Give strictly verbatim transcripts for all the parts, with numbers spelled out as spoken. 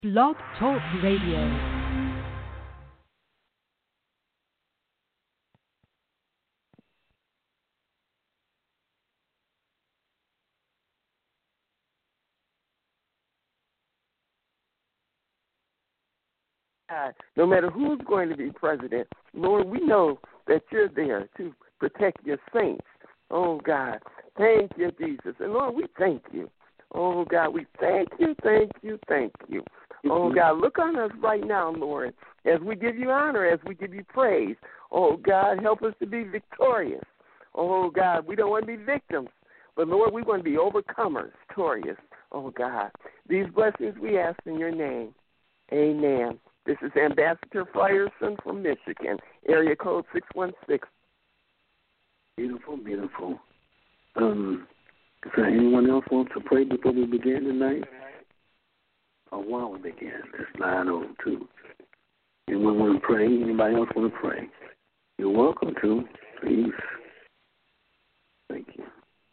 Blog Talk Radio. God, no matter who's going to be president, Lord, we know that you're there to protect your saints. Oh, God, thank you, Jesus. And, Lord, we thank you. Oh, God, we thank you, thank you, thank you. Oh, God, look on us right now, Lord, as we give you honor, as we give you praise. Oh, God, help us to be victorious. Oh, God, we don't want to be victims, but, Lord, we want to be overcomers, victorious. Oh, God, these blessings we ask in your name. Amen. This is Ambassador Frierson from Michigan, area code six one six. Beautiful, beautiful. Um, does anyone else want to pray before we begin tonight? Or while we begin? It's nine oh two. Anyone want to pray? Anybody else want to pray? You're welcome to. Please. Thank you.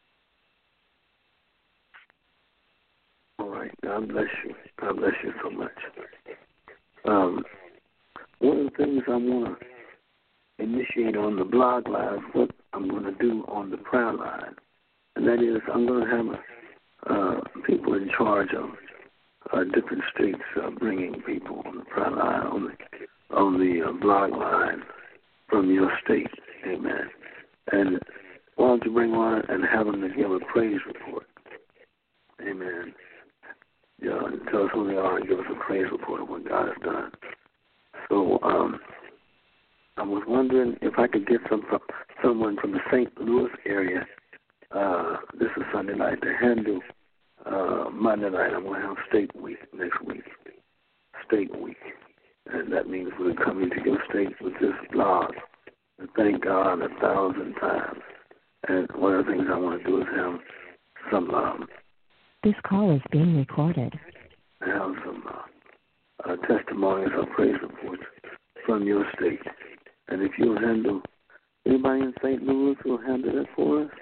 All right. God bless you. God bless you so much. Um, one of the things I want to initiate on the blog line, what I'm going to do on the prayer line, and that is I'm going to have uh, people in charge of uh, different states uh, bringing people on the prayer line, on the, on the uh, blog line from your state. Amen. And why don't you bring one and have them to give a praise report? Amen. Yeah, tell us who they are and give us a praise report of what God has done. So um, I was wondering if I could get some someone from the Saint Louis area. Uh, this is Sunday night to handle uh, Monday night. I'm going to have State Week next week. State Week. And that means we're coming to your state with this blog. And thank God a thousand times. And one of the things I want to do is have some um, This call is being recorded. have some uh, uh, testimonies or praise reports from your state. And if you'll handle, anybody in Saint Louis will handle that for us?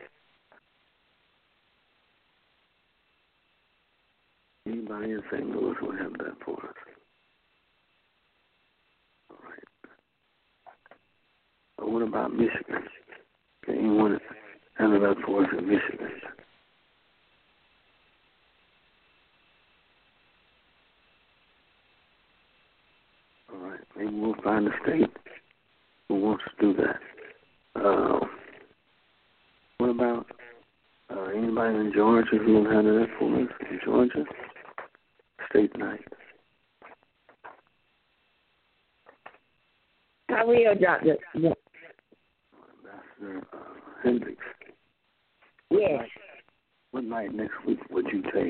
Anybody in Saint Louis will handle that for us? All right. But what about Michigan? Can anyone handle that for us in Michigan? All right, maybe we'll find a state who wants to do that. Uh, what about uh, anybody in Georgia who will handle that for us in Georgia? State night. I will drop it. Yeah. Ambassador uh, Hendricks. Yes. What night next week would you take?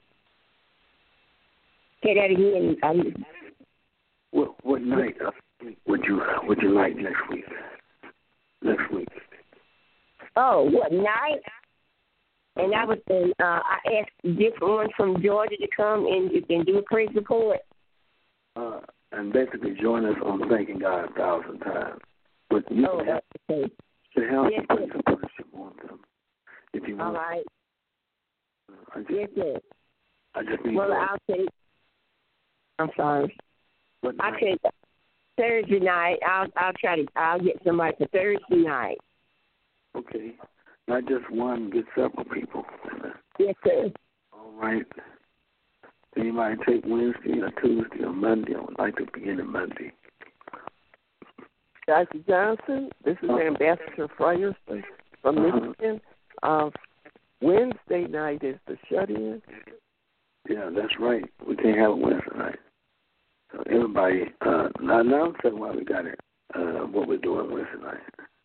Say that again. Um, What what night uh, would you would you like next week? Next week. oh, what night? And I was uh, I asked different ones from Georgia to come and, and do a praise report. Uh, and basically join us on thanking God a thousand times. But you Oh, can have okay. to have Yes, some sir. praise reports if you want them. If you All want. right. I just, Yes, sir. I just need Well, one. I'll take. I'm sorry. What I night? could Thursday night. I'll I'll try to. I'll get somebody for Thursday night. Okay. Not just one, get several people. Yes, sir. All right. Anybody take Wednesday or Tuesday or Monday? I would like to begin on Monday. Doctor Johnson, this is Uh-huh. Ambassador Frierson from Uh-huh. Michigan. Uh, Wednesday night is the shut-in. Yeah, that's right. We can't have it Wednesday night. So everybody, uh, now, now I'll tell you why we got it, uh, what we're doing Wednesday night.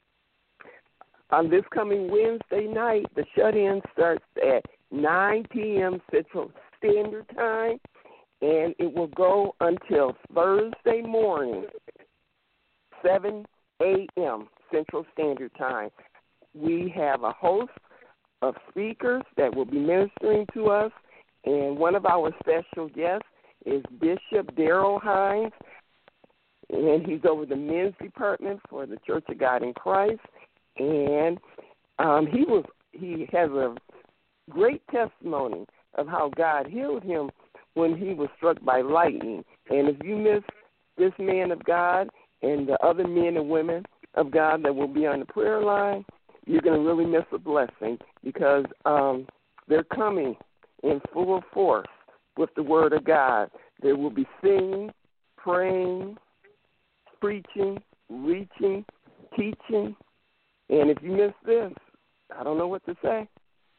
On this coming Wednesday night, the shut-in starts at nine p.m. Central Standard Time, and it will go until Thursday morning, seven a.m. Central Standard Time. We have a host of speakers that will be ministering to us, and one of our special guests is Bishop Darrell Hines, and he's over the men's department for the Church of God in Christ. And um, he was he has a great testimony of how God healed him when he was struck by lightning. And if you miss this man of God and the other men and women of God that will be on the prayer line, you're going to really miss a blessing because um, they're coming in full force with the Word of God. They will be singing, praying, preaching, reaching, teaching. And if you miss this, I don't know what to say.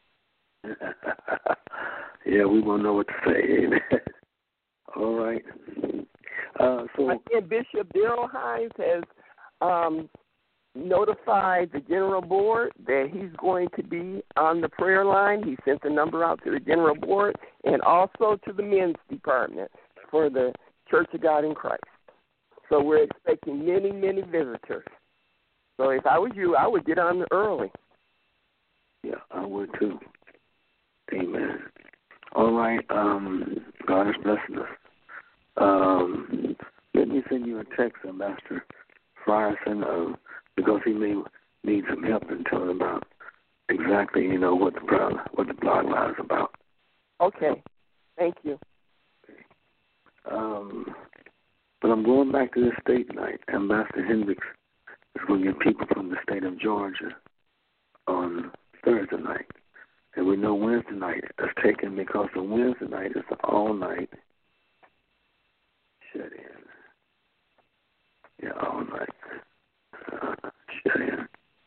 Yeah, we won't know what to say. Amen. All right. Uh, so Again, Bishop Darrell Hines has um, notified the general board that he's going to be on the prayer line. He sent the number out to the general board and also to the men's department for the Church of God in Christ. So we're expecting many, many visitors. So if I was you, I would get on early. Yeah, I would too. Amen. All right. Um, God is blessing us. Um, let me send you a text, Ambassador Frierson, uh, because he may need some help in telling about exactly, you know, what the blog, what the blog line is about. Okay. Thank you. Um, but I'm going back to this state night. Ambassador Hendricks is going to get people from the state of Georgia on Thursday night. And we know Wednesday night is taken because the Wednesday night is the all-night shut-in. Yeah, all-night uh, shut-in.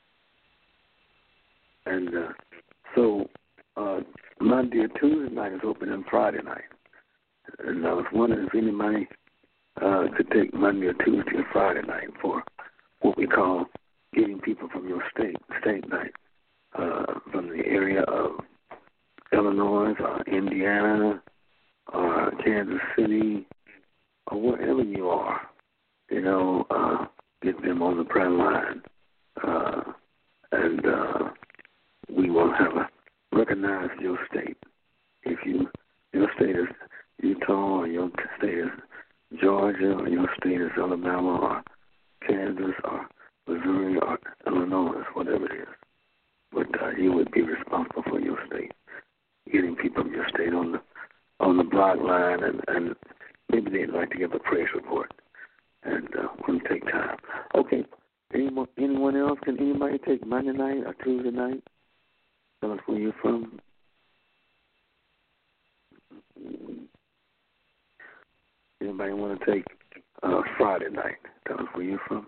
And uh, so uh, Monday or Tuesday night is open and Friday night. And I was wondering if anybody uh, could take Monday or Tuesday or Friday night for what we call getting people from your state, state night. Uh, from the area of Illinois or Indiana or Kansas City or wherever you are, you know, uh, get them on the prayer line. Uh, and uh, we will have a, recognize your state. If you your state is Utah or your state is Georgia or your state is Alabama or Kansas or Missouri or Illinois, whatever it is. But uh, you would be responsible for your state, getting people from your state on the on the block line, and, and maybe they'd like to give a praise report, and uh, we'll take time. Okay, anyone, anyone else? Can anybody take Monday night or Tuesday night? Tell us where you're from. Anybody want to take uh, Friday night? Tell us where you're from.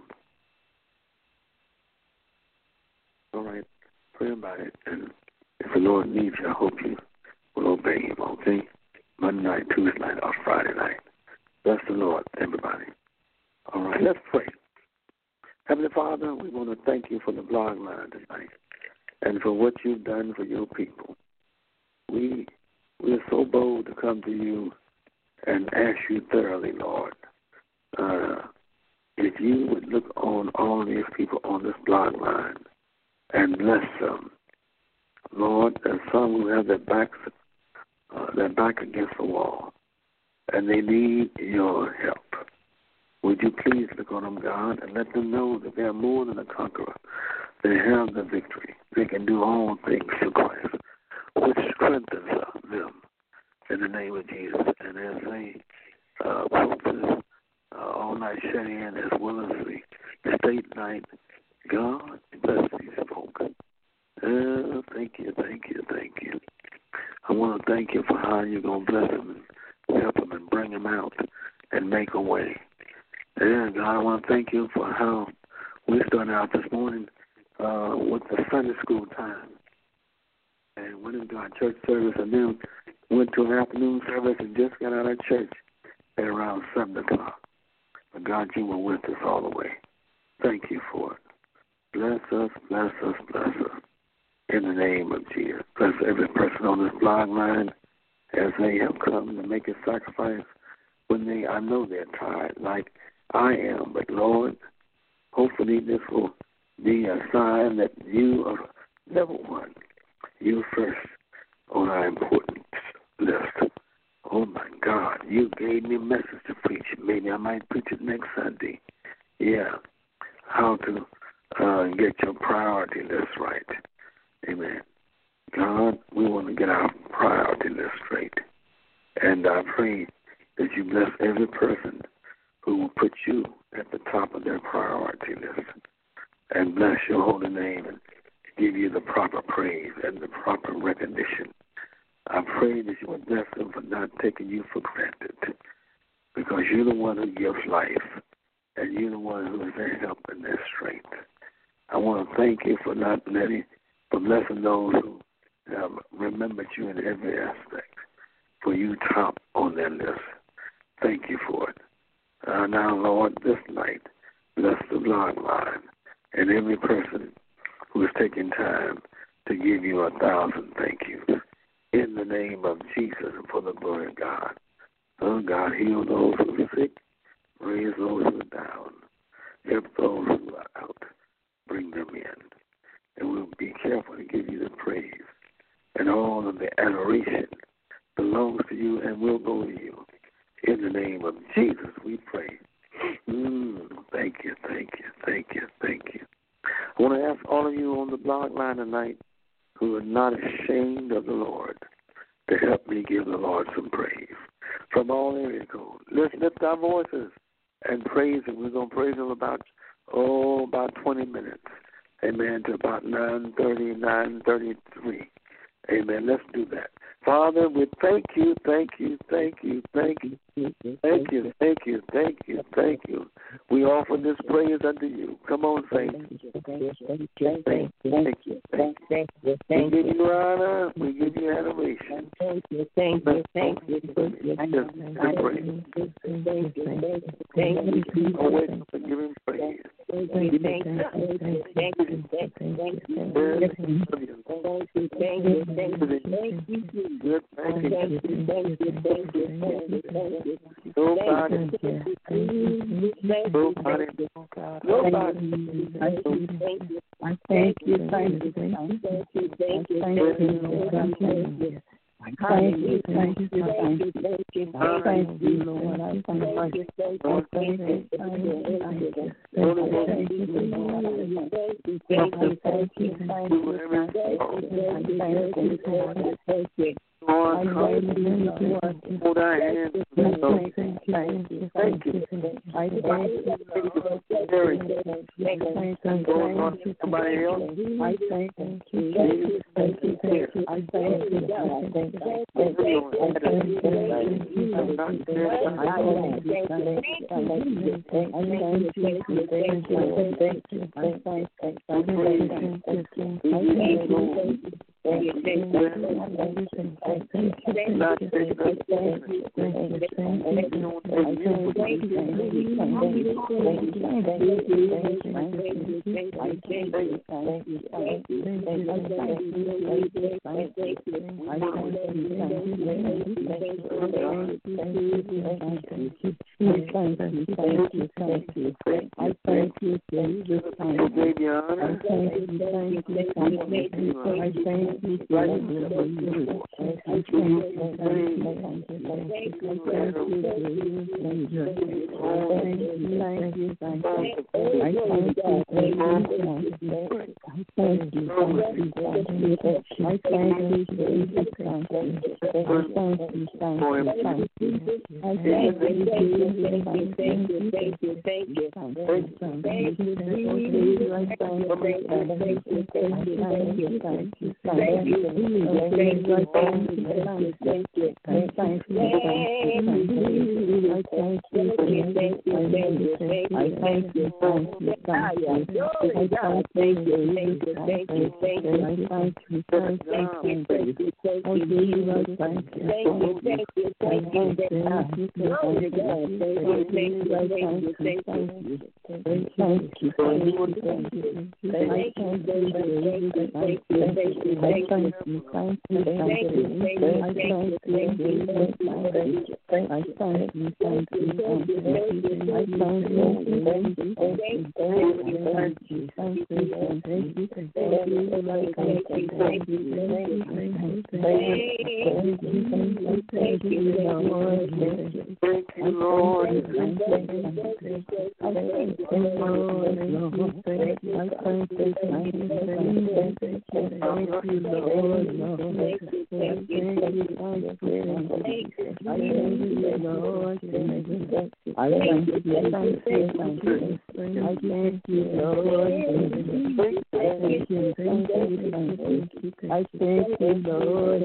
All right. Pray about it, and if the Lord needs you, I hope you will obey Him, okay? Monday night, Tuesday night, or Friday night. Bless the Lord, everybody. All right, let's pray. Heavenly Father, we want to thank you for the blog line tonight and for what you've done for your people. We, we are so bold to come to you and ask you thoroughly, Lord, uh, if you would look on all these people on this blog line and bless them. Lord, there's some who have their backs, uh, their back against the wall, and they need your help. Would you please look on them, God, and let them know that they are more than a conqueror. They have the victory. They can do all things through Christ, which strengthens them in the name of Jesus. And as they uh, practice uh, all-night shut-in as well as the state night, God bless these folk. Uh, thank you, thank you, thank you. I want to thank you for how you're going to bless them and help them and bring them out and make a way. And God, I want to thank you for how we started out this morning uh, with the Sunday school time. And went into our church service and then went to an afternoon service and just got out of church at around seven o'clock. But God, you were with us all the way. Thank you for it. Bless us, bless us, bless us. In the name of Jesus. Bless every person on this blog line as they have come to make a sacrifice when they, I know they're tired like I am. But Lord, hopefully this will be a sign that you are number one. You first on our important list. Oh my God, you gave me a message to preach. Maybe I might preach it next Sunday. Yeah. How to uh, get your priority list right. Amen. God, we want to get our priority list straight. And I pray that you bless every person who will put you at the top of their priority list, and bless your holy name and give you the proper praise and the proper recognition. I pray that you would bless them for not taking you for granted, because you're the one who gives life, and you're the one who is their help and their strength. I want to thank you for not letting, for blessing those who have remembered you in every aspect, for you top on their list. Thank you for it. Uh, now, Lord, this night, bless the blog line and every person who is taking time to give you a thousand thank yous. In the name of Jesus and for the glory of God. Oh, God, heal those who are sick, raise those who are down, help those who are out, bring them in. And we'll be careful to give you the praise. And all of the adoration belongs to you and will go to you. In the name of Jesus, we pray. Mm, thank you, thank you, thank you, thank you. I want to ask all of you on the blog line tonight who are not ashamed of the Lord to help me give the Lord some praise. From all area codes, let's lift our voices and praise Him. We're going to praise Him about, oh, about twenty minutes. Amen, to about nine thirty, nine thirty-three. Amen, let's do that. Father, we thank you, thank you, thank you, thank you, thank you, thank you, thank you, thank you. We offer this praise unto you. Come on, saints. Thank you, thank you, thank you, thank you. We give you honor, we give you adoration. Thank you, thank you, thank you, thank you. Thank you, thank you. Always for giving praise. Thank you, thank you, thank you, thank you, thank you, thank you, thank you, thank you. Good, thank you. Thank you, thank you, thank you, thank you, thank you. Nobody, nobody, nobody. Thank you, thank you, thank you, thank you, thank you, thank you, thank you. Thank you, thank you, thank you, thank you, thank you, Lord. I thank you, thank you, thank you, thank you, thank you, thank you, thank you, thank you, thank you, Lord, hold our hands. Thank you. Thank you. Somebody else? I thank you. Thank you. Thank you. I thank you. Thank you. Lord. Thank you, Lord. Thank you, Lord. Thank you, thank you, thank you, thank you, thank you, Lord. Thank you, thank you, thank you, Lord. I thank you, thank you, thank you. I thank you, Lord. I thank you, thank you, thank you. I thank you, Lord.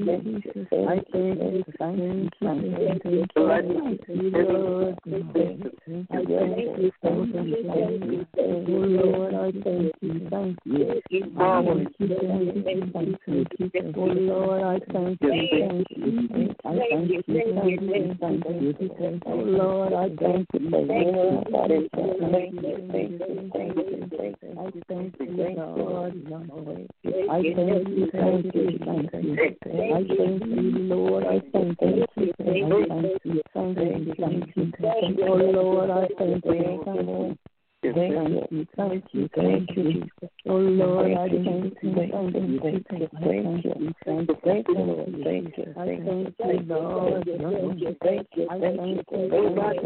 I thank you, thank you, thank you. I thank you, Lord. I thank you, thank you, thank you. Oh Lord, I thank you, thank you. I thank you, thank you, thank you. Oh Lord, I thank you, thank you. I thank you, thank you, thank you. Oh Lord, I thank you, thank you. I thank you, thank you, thank you. I thank you, Lord. I thank you, thank you, thank you. I thank you, Lord. I thank you, thank you, thank you, thank you, thank you. Oh Lord, I thank you, thank you. Thank you, thank you, thank you. Oh Lord, I thank you, thank you, thank you, thank you, thank you, thank you, Lord, thank you, I thank you, Lord, thank you, thank you, I thank you, Lord,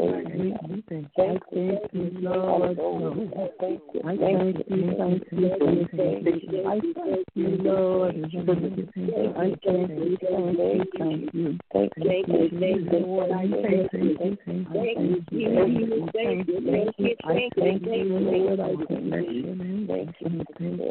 I thank you, Lord, I thank you, thank you, thank you, I thank you, Lord, I thank you, thank you, thank you, thank you, Lord, I thank you, thank you, thank you, I thank you. Lord, I thank you. Thank you.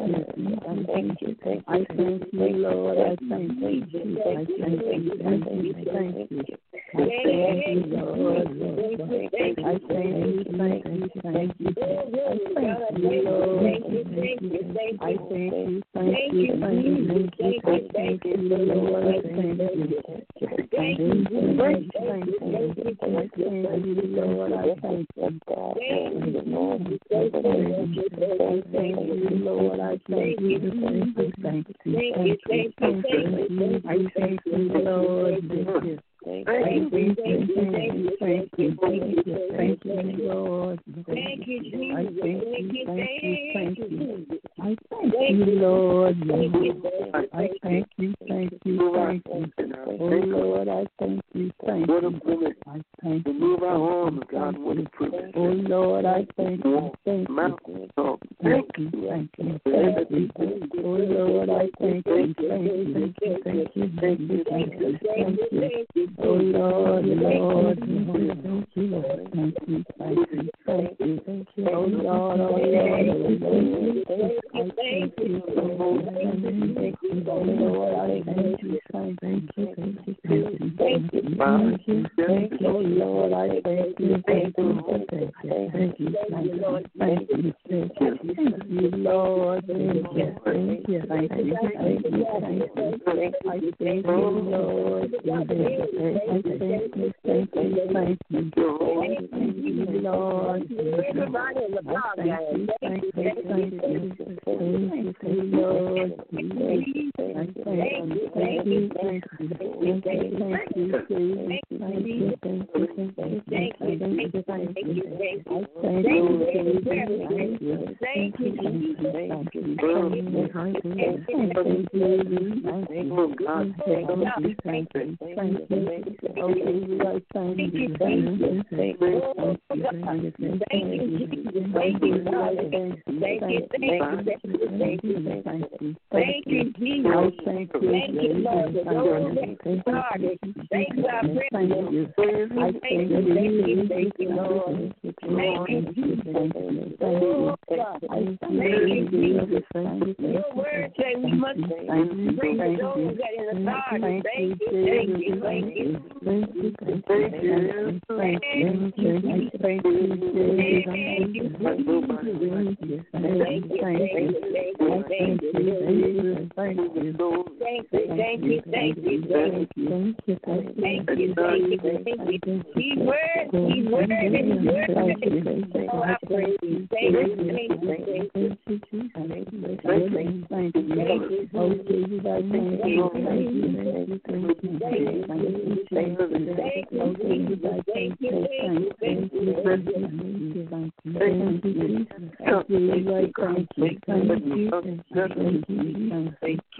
Thank you. Thank you. I thank you, Lord. I thank you. I thank you. Thank you. Thank you. I thank you, Lord. I thank you. Thank you. Thank you. I thank you, Lord. I thank you. Thank you. Thank you. I thank you, Lord. I thank you. Thank you. Thank you. I thank you, Lord. I thank you. Lord. Thank you, Lord. I thank you. Thank you. Thank you. Thank you. Thank you. I thank you, Lord. Thank you. Thank you, thank you, thank you, thank you, thank you, Lord. Thank you, Jesus. I thank you, thank you, thank you. I thank you, Lord. I thank you, thank you, thank you. Oh Lord, I thank you, thank you. I thank you. Move our arms, God. What a privilege. Oh Lord, I thank you, thank you. Thank you, thank you, thank you. Oh Lord, I thank you, thank you, thank you, thank you, thank you, thank you, thank you. Oh Lord, Lord, thank you, Lord, thank you, thank you, thank you, thank you. Oh Lord, oh Lord, I thank you, thank you, oh Lord, I thank you, thank you, thank you, thank you, thank you, thank you, thank you, oh Lord, I thank you, thank you, thank you, thank you, thank you, thank you, thank you, Lord, thank you, thank you, thank you, thank you, thank you, I thank you, Lord, thank you. I thank you, thank you, thank you, thank you, Lord. Everybody in the blog, guys. Thank you, thank you, thank you, Lord. Thank you, thank you, thank you, thank you, thank you, thank you, thank you, thank you, thank you, thank you, thank you, thank you, thank you. I thank you, thank you, thank you, thank you, thank you, thank you, thank you, thank you. Oh, I thank you, thank you, thank you, thank you, thank you, thank you, thank you, thank you, thank you, thank you, thank you, Jesus. I thank you, thank you, Lord. Thank you, thank you, thank you. I thank you, thank you, Lord. Thank you, Jesus. Thank you, thank you. I thank you, Jesus. Thank you. Your word says we must bring those that in authority. Thank you, thank you, thank you. Thank you, thank you, thank you, thank you, thank you, thank you, thank you, thank you, thank you, thank you, thank you, thank you, thank you, thank you, thank you, thank you, thank you, thank you. He words, he words, he words. Oh, I praise you. Thank you, thank you, thank you, thank you, thank you, thank you. Oh, Jesus, I thank you, thank you, thank you, thank you, thank you, thank you. Thank you, thank you, thank you, thank you, thank you, thank you, thank you, thank you, thank you, thank you, thank you, thank you, thank you, thank you, thank you,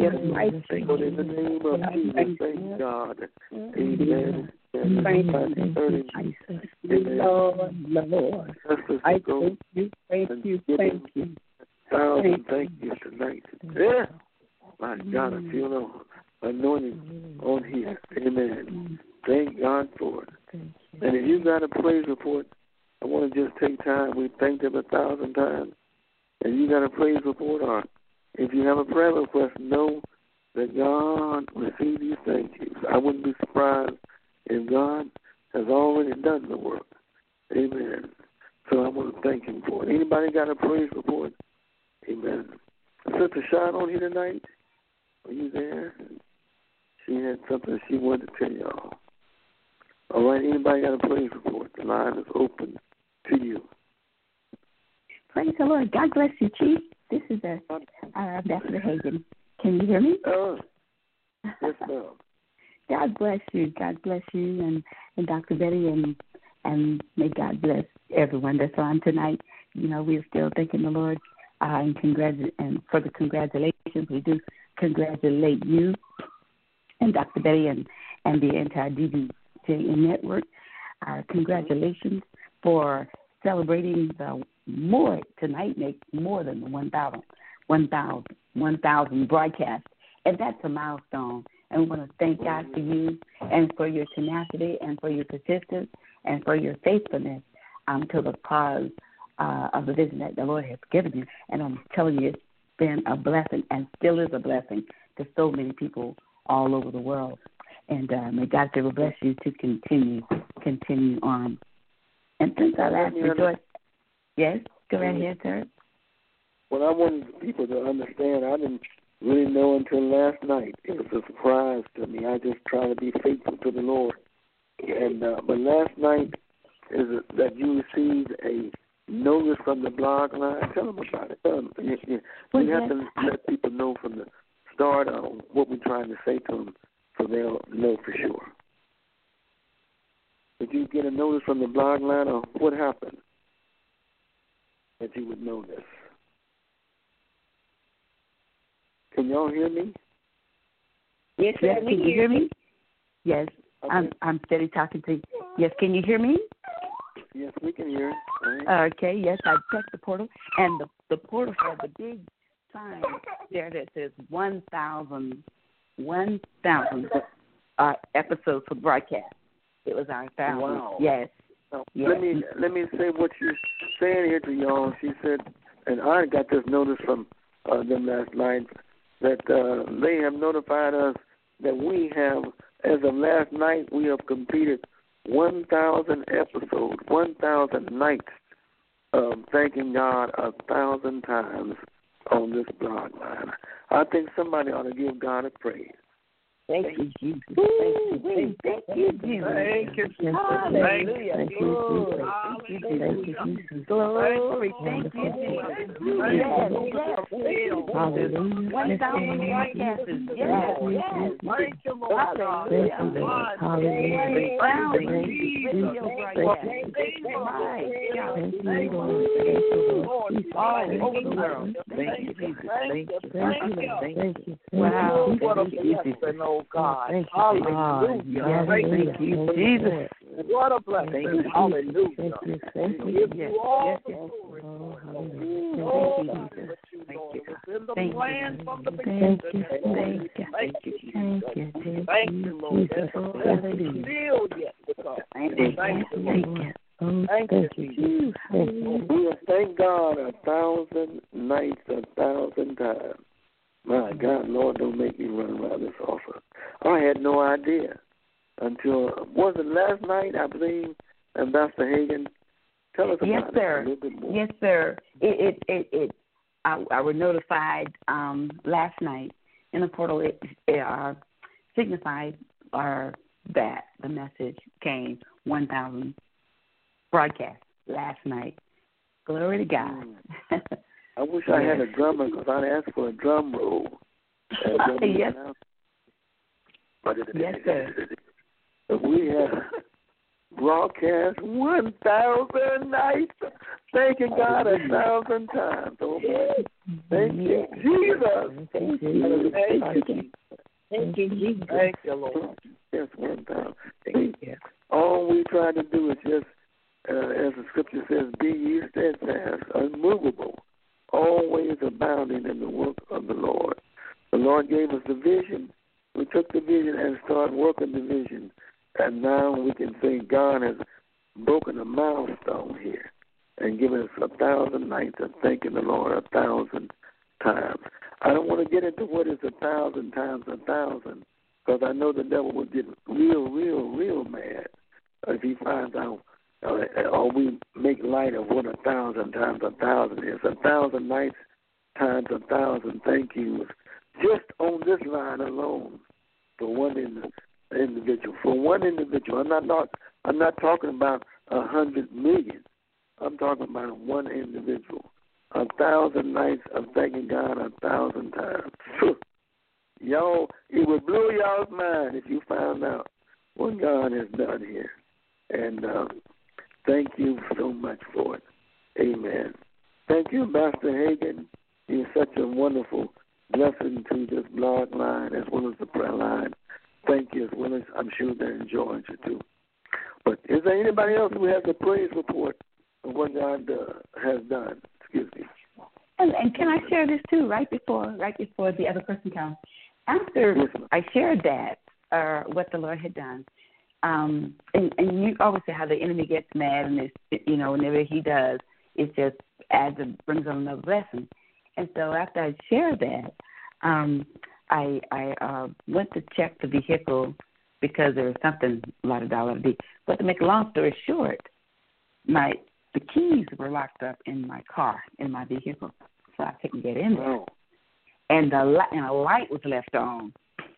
Yes, I thank Lord, you. in the name of Jesus, thank God. Amen. Thank you, Jesus. Lord, Lord. I thank you, thank you, thank you. Thousand thank you tonight. Yeah. My God, I feel the anointing on here. Amen. Thank God for it. And if you got a praise report, I want to just take time. We thanked him a thousand times. And you got a praise report, or if you have a prayer request, know that God receives these thank yous. I wouldn't be surprised if God has already done the work. Amen. So I want to thank him for it. Anybody got a praise report? Amen. Sister Sean on here tonight? Are you there? She had something she wanted to tell y'all. All right, anybody got a praise report? The line is open to you. Praise the Lord. God bless you, Chief. This is a, uh, Ambassador Hagan. Can you hear me? Oh, yes, ma'am. God bless you. God bless you and, and Doctor Betty, and and may God bless everyone that's on tonight. You know, we're still thanking the Lord uh, and, congratu- and for the congratulations. We do congratulate you and Doctor Betty and, and the entire D B J network. Uh, congratulations for celebrating the more tonight makes more than the one thousand, one thousand, one thousand broadcasts, and that's a milestone. And we want to thank God for you and for your tenacity and for your persistence and for your faithfulness um, to the cause uh, of the vision that the Lord has given you. And I'm telling you, it's been a blessing and still is a blessing to so many people all over the world. And uh, may God still bless you to continue, continue on. And since I last rejoiced, yes, go right ahead, sir. Well, I wanted people to understand, I didn't really know until last night. It was a surprise to me. I just try to be faithful to the Lord. And uh, but last night is a, that you received a notice from the blog line. Tell them about it. Tell them. You, you, well, you have yes, to let people know from the start on what we're trying to say to them so they'll know for sure. Did you get a notice from the blog line, or what happened that you would know this? Can y'all hear me? Yes, yes. Can you hear me? Yes, okay. I'm I'm steady talking to you. Yes, can you hear me? Yes, we can hear. Right. Okay, yes, I checked the portal, and the the portal had the big sign there that says one thousand, one thousand uh, episodes for broadcast. It was our thousand. Wow. Yes. Now, yes. Let me let me say what she's saying here to y'all. She said, and I got this notice from uh, them last night, that uh, they have notified us that we have, as of last night, we have completed one thousand episodes, one thousand nights of thanking God a thousand times on this blog line. I think somebody ought to give God a praise. Thank you, Jesus. Thank you, thank you, Jesus. Thank you, Jesus. Hallelujah. Thank you, Jesus. Thank you, Jesus. Glory. Thank you, Jesus. Yes, yes. Hallelujah. One thousand broadcasts. Yes, yes. Thank you, Lord. Hallelujah. Hallelujah. One thousand video broadcasts. My God. Thank you, Lord. All over the world. Thank you, Jesus. Thank you. Thank you. Thank you. Wow. What a blessing, oh God. Thank you. Hallelujah. Yes, thank you, Jesus. What a blessing. Hallelujah. Thank you. Thank you. Give Yes, you all yes, the yes. glory. Oh, Thank you, Jesus. Lord. It's in the Thank plan you. from the Thank beginning. you. Thank you. Thank you, Jesus. Thank you. Thank you, Lord. Jesus. That's Hallelujah. still yet to come. Thank Thank you. you, Thank Lord. you. Thank you, Jesus. We have thanked God a thousand nights, a thousand times. My God, Lord, don't make me run around this offer. I had no idea until, was it last night, I believe, Ambassador Hagan? Tell us about yes, it sir. a little bit more. Yes, sir. It, it, it, it I, I was notified um, last night in the portal. It, it uh, signified or that the message came one thousand broadcasts last night. Glory to God. Mm. I wish I had a drummer because I'd ask for a drum roll. yes. Yes, sir. We have, broadcast one thousand nights. Thanking God a thousand times. Oh, thank you, Jesus. Thank you. Thank you. Thank you, Jesus. Thank you, Lord. Yes, one thousand. Thank you. All we try to do is just, uh, as the scripture says, be ye steadfast, unmovable, always abounding in the work of the Lord. The Lord gave us the vision. We took the vision and started working the vision. And now we can say God has broken a milestone here and given us a thousand nights of thanking the Lord a thousand times. I don't want to get into what is a thousand times a thousand, because I know the devil will get real, real, real mad if he finds out, uh, or we make light of what a thousand times a thousand is. A thousand nights times a thousand thank yous, just on this line alone, for one individual. For one individual, I'm not, not I'm not talking about a hundred million. I'm talking about one individual. A thousand nights of thanking God a thousand times. Y'all, it would blow y'all's mind if you found out what God has done here. And uh, thank you so much for it. Amen. Thank you, Master Hagan. You're such a wonderful blessing to this blog line as well as the prayer line. Thank you, as well as I'm sure they're enjoying you too. But is there anybody else who has a praise report of what God uh, has done? Excuse me. And, and can I share this too? Right before, right before the other person comes, after yes, I shared that, uh, what the Lord had done, um, and, and you always say how the enemy gets mad, and it's, you know, whenever he does, it just adds and brings on another blessing. And so after I shared that, um, I, I uh, went to check the vehicle because there was something a lot of dollars. But to make a long story short, my the keys were locked up in my car, in my vehicle, so I couldn't get in there. Oh. And the light, and a light was left on.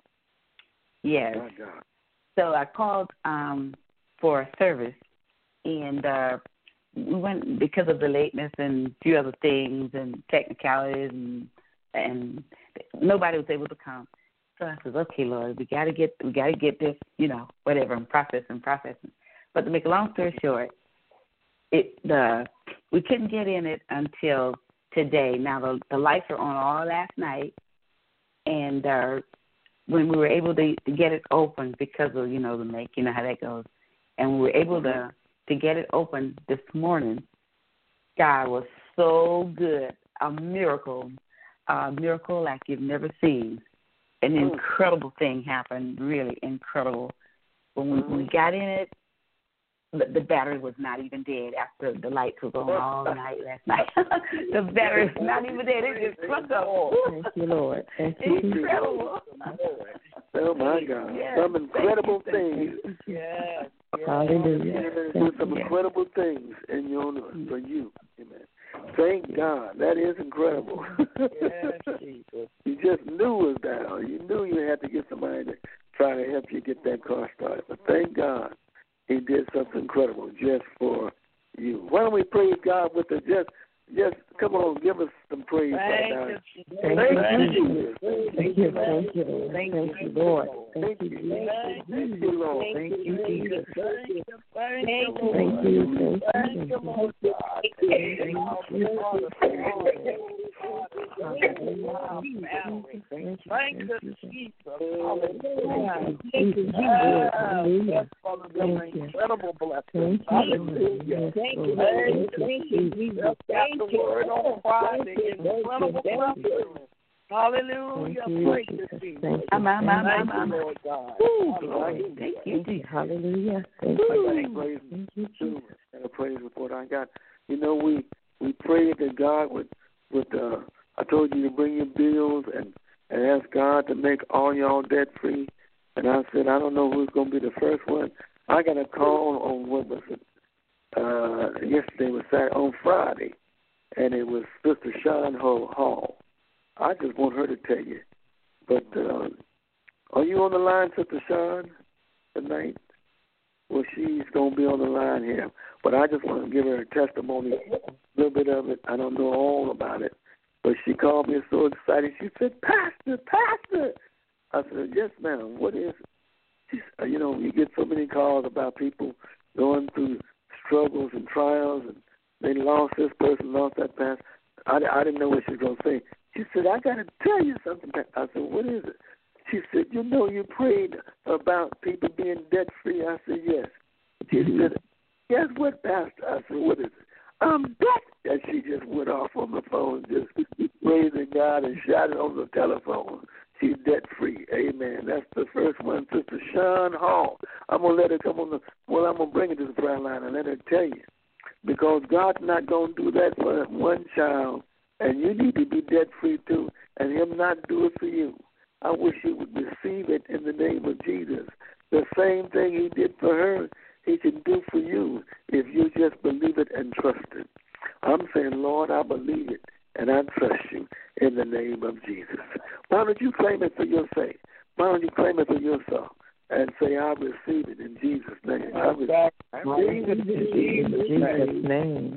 Yes. Oh, God. So I called um, for a service, and uh, we went because of the lateness and a few other things and technicalities, and and nobody was able to come. So I said, okay, Lord, we gotta get we gotta get this, you know, whatever, and processing, processing. But to make a long story short, it the we couldn't get in it until today. Now the the lights are on all last night, and uh, when we were able to, to get it open because of, you know, the make, you know how that goes, and we were able to to get it open this morning. God was so good, a miracle, a miracle like you've never seen. An incredible thing happened, really incredible. When we, when we got in it, the, the battery was not even dead after the lights were on all night last night. The battery was not even dead. It just plugged up. Thank you, Lord. Thank you. Incredible. Oh, my God. Yes. Some incredible things. Yes. Hallelujah. Do some incredible things in your for you. Amen. Thank God. That is incredible. Yes, Jesus. You just knew it was down. You knew you had to get somebody to try to help you get that car started. But thank God he did something incredible just for you. Why don't we praise God with the just, just come on, give us some praise right now. Thank you. Thank you. Thank you. Thank you, Lord. Thank you, Jesus. Thank you, Lord. Thank you, Jesus. Thank you. Thank you. Thank you. Thank you, Lord God. Thank you, Jesus. Hallelujah. Thank you, Jesus. Thank you. Incredible blessing. Hallelujah. Thank you, thank you, Jesus. Thank you. Word on Friday. Incredible blessing. Hallelujah. Praise you, Jesus. Thank you, I'm, I'm, I'm, I'm, I'm. Lord God. Thank you, Jesus. Hallelujah. Thank I got a you. praise, Thank you, too, and a praise report I got. You know, we we prayed that God would, would uh, I told you to bring your bills and, and ask God to make all y'all debt free. And I said, I don't know who's going to be the first one. I got a call on, what was it, uh, yesterday was Saturday, on Friday, and it was Sister Sean Hall. I just want her to tell you. But uh, are you on the line, Sister Sean, tonight? Well, she's going to be on the line here. But I just want to give her a testimony, a little bit of it. I don't know all about it. But she called me so excited. She said, Pastor, Pastor. I said, yes, ma'am. What is it? She said, you know, you get so many calls about people going through struggles and trials, and they lost this person, lost that pastor. I, I didn't know what she was going to say. She said, I got to tell you something. I said, what is it? She said, you know, you prayed about people being debt-free. I said, yes. She said, guess what, Pastor? I said, what is it? I'm debt. And she just went off on the phone, just praising God and shouting on the telephone. She's debt-free. Amen. That's the first one, Sister Sean Hall. I'm going to let her come on the, well, I'm going to bring her to the prayer line and let her tell you. Because God's not going to do that for one child, and you need to be debt-free too, and him not do it for you. I wish you would receive it in the name of Jesus. The same thing he did for her, he can do for you if you just believe it and trust it. I'm saying, Lord, I believe it, and I trust you in the name of Jesus. Why don't you claim it for your sake? Why don't you claim it for yourself and say, I receive it in Jesus' name. I receive it in Jesus' name.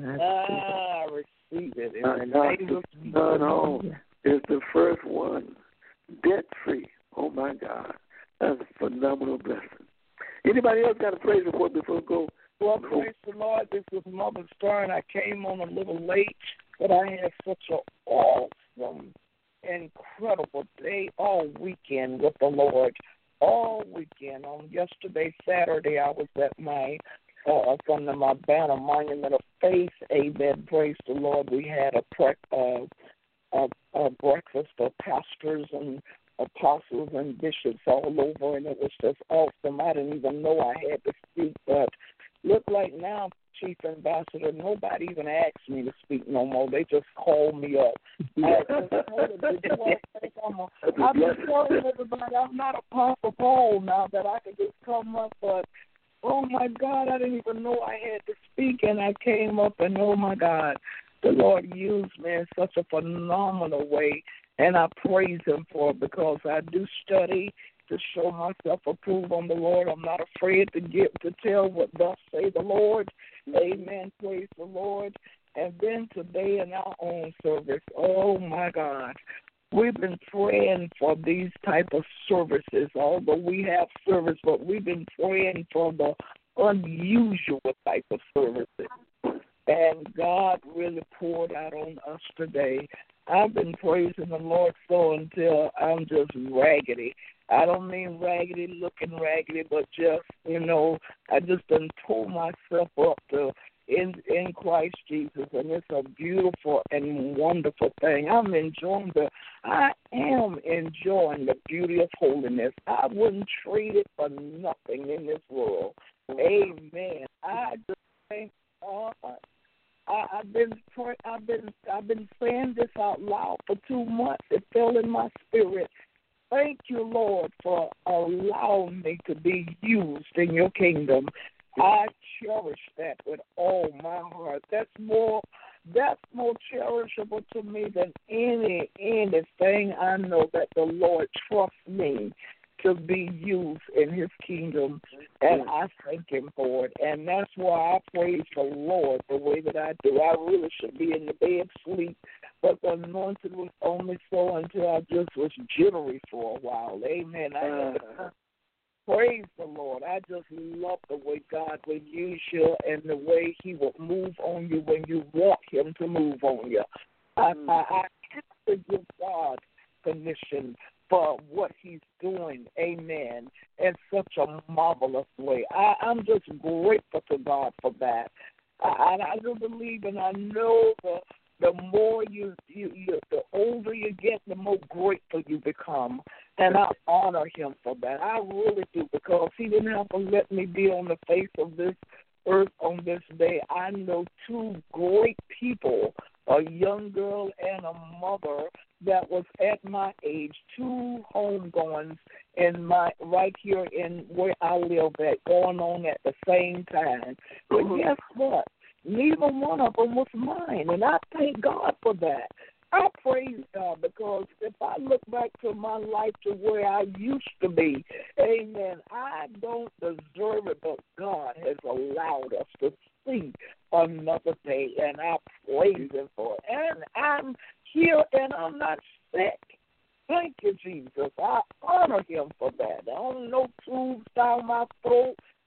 I receive it in the name of Jesus. Son home is the first one, debt-free. Oh, my God. That's a phenomenal blessing. Anybody else got a praise report before we go? Well, praise the Lord. This is Mother Stern. I came on a little late, but I had such an awesome, incredible day all weekend with the Lord. All weekend. On yesterday, Saturday, I was at my uh, from the my Banner Monument of Faith. Amen. Praise the Lord. We had a, pre- uh, a, a breakfast of pastors and apostles and bishops all over, and it was just awesome. I didn't even know I had to speak, but look like now, Chief Ambassador, nobody even asked me to speak no more. They just called me up. I just told them, "Did you all think I'm a, I've been telling everybody I'm not Apostle Paul now that I can just come up, but oh my God, I didn't even know I had to speak, and I came up, and oh my God, the Lord used me in such a phenomenal way, and I praise him for it because I do study to show myself approved on the Lord. I'm not afraid to get to tell what thus say the Lord. Amen. Praise the Lord. And then today in our own service, oh my God, we've been praying for these type of services. Although we have service, but we've been praying for the unusual type of services. And God really poured out on us today. I've been praising the Lord so until I'm just raggedy. I don't mean raggedy, looking raggedy, but just, you know, I just done pull myself up to in in Christ Jesus, and it's a beautiful and wonderful thing. I'm enjoying the, I am enjoying the beauty of holiness. I wouldn't trade it for nothing in this world. Amen. I just thank God. I, I've been I've been I've been saying this out loud for two months. It fell in my spirit. Thank you, Lord, for allowing me to be used in your kingdom. I cherish that with all my heart. That's more that's more cherishable to me than any anything I know that the Lord trusts me to be used in his kingdom, and I thank him for it. And that's why I praise the Lord the way that I do. I really should be in the bed sleep, but the anointing was on me so until I just was jittery for a while. Amen. I uh, praise the Lord. I just love the way God will use you and the way he will move on you when you want him to move on you. I, I, I have to give God permission for what he's doing, amen, in such a marvelous way. I, I'm just grateful to God for that. I, I do believe, and I know the the more you, you, you, the older you get, the more grateful you become, and I honor him for that. I really do, because he didn't have to let me be on the face of this earth on this day. I know two great people, a young girl and a mother that was at my age, two homegoings in my right here in where I live at, going on at the same time. But guess what? Neither one of them was mine, and I thank God for that. I praise God, because if I look back to my life to where I used to be, amen, I don't deserve it, but God has allowed us to see another day, and I praise him for it. And I'm here, and I'm not sick. Thank you, Jesus. I honor him for that. I don't know tubes down my throat.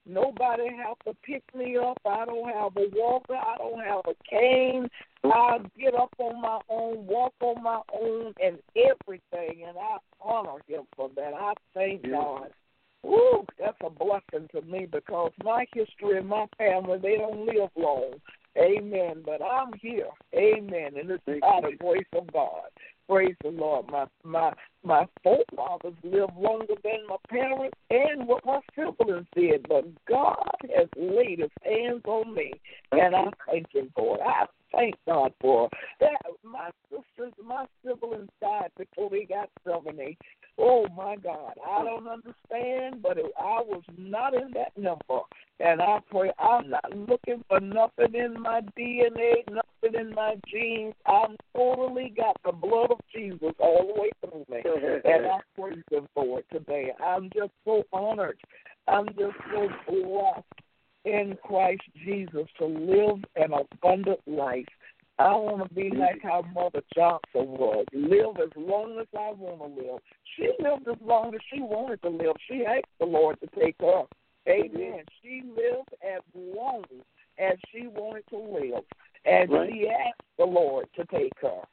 Nobody have to pick me up. I don't have a walker. I don't have a cane. I get up on my own, walk on my own, and everything, and I honor him for that. I thank Yeah. God. Woo, that's a blessing to me because my history and my family, they don't live long. Amen. But I'm here. Amen. And it's by the grace of God. Praise the Lord. My my my forefathers lived longer than my parents and what my siblings did, but God has laid his hands on me, and I thank him for it. I thank God for it. That, my sisters, my siblings died before they got seventy. Oh, my God. I don't understand, but it, I was not in that number. And I pray I'm not looking for nothing in my D N A, nothing in my genes. I'm totally got the blood of Jesus all the way through me. And I praise him for it today. I'm just so honored. I'm just so blessed in Christ Jesus to live an abundant life. I want to be like how Mother Johnson was, live as long as I want to live. She lived as long as she wanted to live. She asked the Lord to take her. Amen. She lived as long as she wanted to live, and right. she asked the Lord to take her.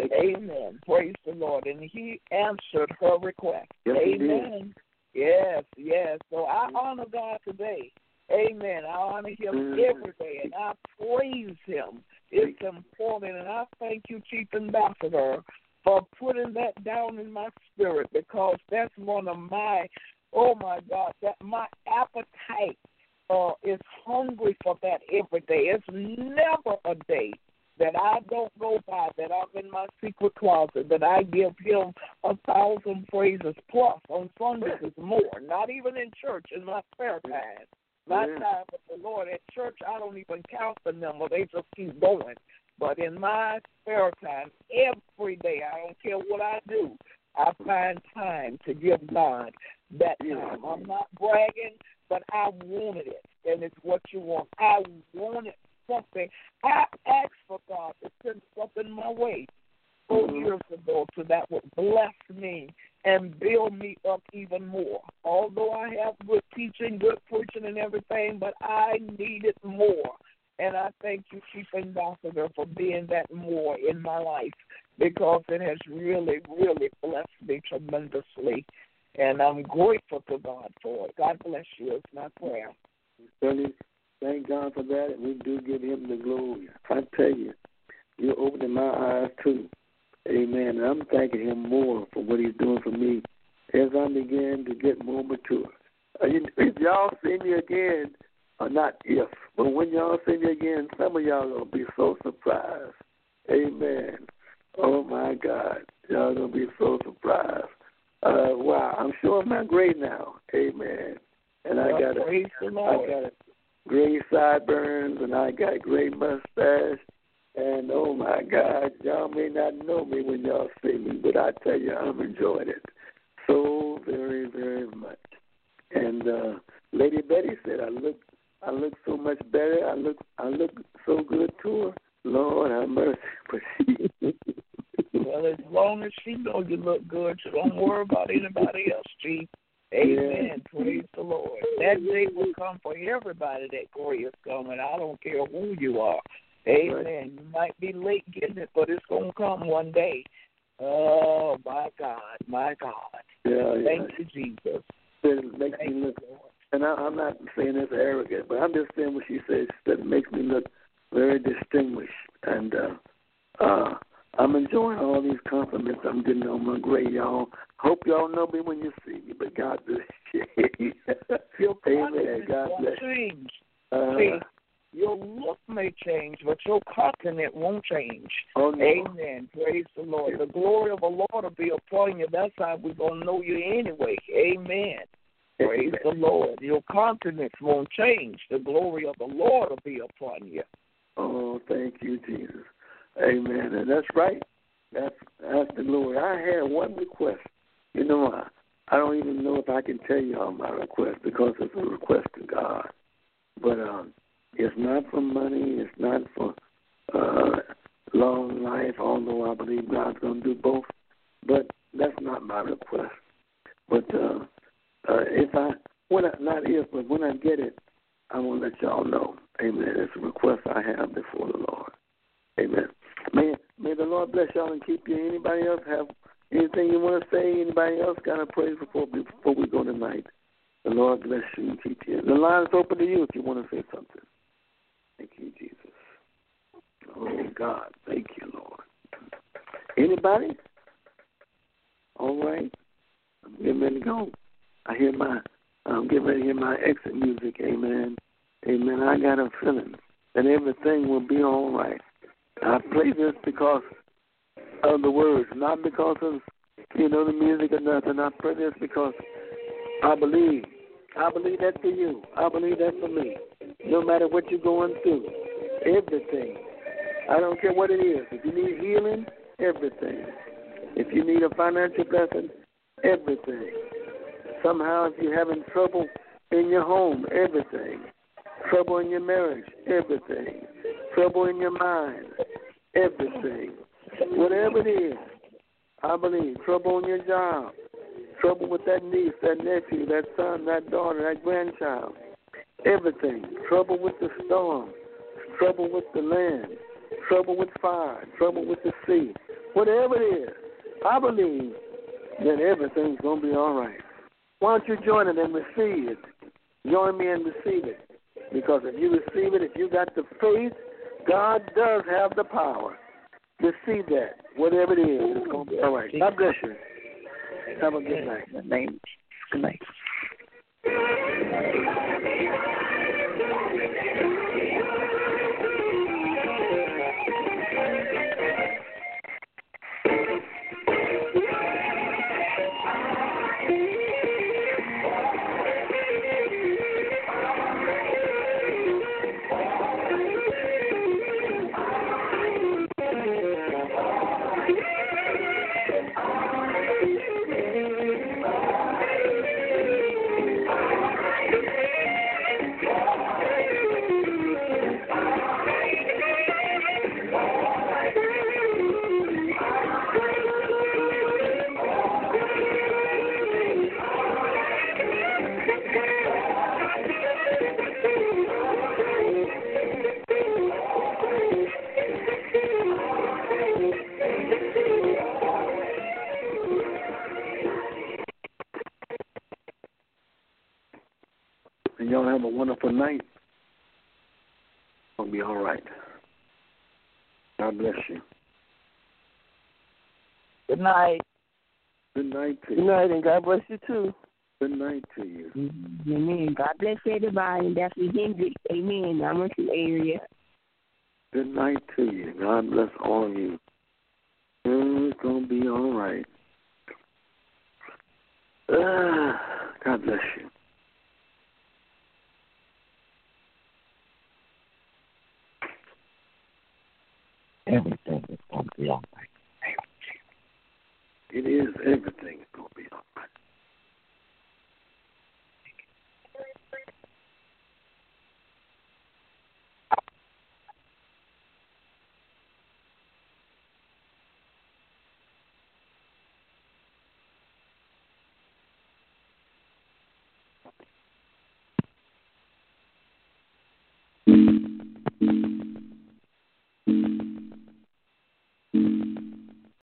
Amen. Praise the Lord. And he answered her request. Yes, amen. Yes, yes. So I honor God today. Amen. I honor him mm-hmm. every day, and I praise him. It's important, and I thank you, Chief Ambassador, for putting that down in my spirit because that's one of my, oh, my God, that my appetite uh, is hungry for that every day. It's never a day that I don't go by, that I'm in my secret closet, that I give him a thousand praises plus. On Sundays is more, not even in church, in my prayer time. My yeah. time with the Lord at church, I don't even count the number. They just keep going. But in my spare time, every day, I don't care what I do, I find time to give God that time. I'm not bragging, but I wanted it, and it's what you want. I wanted something. I asked for God to send something my way four mm-hmm. years ago so that would bless me and build me up even more. Although I have good teaching, good preaching and everything, but I needed more. And I thank you, Chief Ambassador, for being that more in my life because it has really, really blessed me tremendously. And I'm grateful to God for it. God bless you. It's my prayer. Really, thank God for that, and we do give him the glory. I tell you, you're opening my eyes, too. Amen. And I'm thanking him more for what he's doing for me as I begin to get more mature. Uh, you, if y'all see me again, or not if, but when y'all see me again, some of y'all going to be so surprised. Amen. Oh, my God. Y'all going to be so surprised. Uh, wow, I'm showing my gray now. Amen. And I got a, I got a gray sideburns, and I got a gray mustache. And, oh, my God, y'all may not know me when y'all see me, but I tell you, I'm enjoying it so very, very much. And uh, Lady Betty said I look I look so much better. I look I look so good to her. Lord have mercy. But she well, as long as she knows you look good, so don't worry about anybody else, Chief. Amen. Yeah. Praise the Lord. That day will come for everybody that glory is coming. I don't care who you are. Amen. Right. You might be late getting it, but it's going to come one day. Oh, my God, my God. Yeah, Thank yeah. you, Jesus. It makes Thank me look, and I, I'm not saying this arrogant, but I'm just saying what she says, that it makes me look very distinguished. And uh, uh, I'm enjoying all these compliments I'm getting on my gray, y'all. Hope y'all know me when you see me, but God bless you. Your Amen. God bless you. Uh, See, your look may change, but your continent won't change. Oh, no. Amen. Praise the Lord. The glory of the Lord will be upon you. That's how we're going to know you anyway. Amen. Praise the Lord. Your continents won't change. The glory of the Lord will be upon you. Oh, thank you, Jesus. Amen. And that's right. That's that's the glory. I had one request. You know, I, I don't even know if I can tell you all my request because it's a request to God. But um, it's not for money. It's not for uh, long life, although I believe God's going to do both. But that's not my request. But uh, uh, if I when I, not if, but when I get it, I want to let y'all know. Amen. It's a request I have before the Lord. Amen. May, may the Lord bless y'all and keep you. Anybody else have anything you want to say? Anybody else got a praise before, before we go tonight? The Lord bless you and keep you. The line is open to you if you want to say something. Thank you, Jesus. Oh, God. Thank you, Lord. Anybody? All right. I'm getting ready to go. I hear my, I'm getting ready to hear my exit music. Amen. Amen. I got a feeling that everything will be all right. I play this because of the words, not because of, you know, the music or nothing. I play this because I believe. I believe that for you. I believe that for me. No matter what you're going through, everything. I don't care what it is. If you need healing, everything. If you need a financial blessing, everything. Somehow if you're having trouble in your home, everything. Trouble in your marriage, everything. Trouble in your mind, everything. Whatever it is, I believe. Trouble on your job. Trouble with that niece, that nephew, that son, that daughter, that grandchild. Everything. Trouble with the storm. Trouble with the land. Trouble with fire. Trouble with the sea. Whatever it is, I believe that everything's going to be all right. Why don't you join it and receive it? Join me and receive it. Because if you receive it, if you got the faith, God does have the power. Receive that. Whatever it is, it's going to be all right. God bless you. Have a good night. Good night. Good night. And y'all have a wonderful night. It'll be all right. God bless you. Good night. Good night to you. Good night, and God bless you too. Good night to you. Amen. God bless everybody. And that's the Hendricks. Amen. I'm in the area. Good night to you. God bless all of you. It's going to be all right. Uh, God bless you.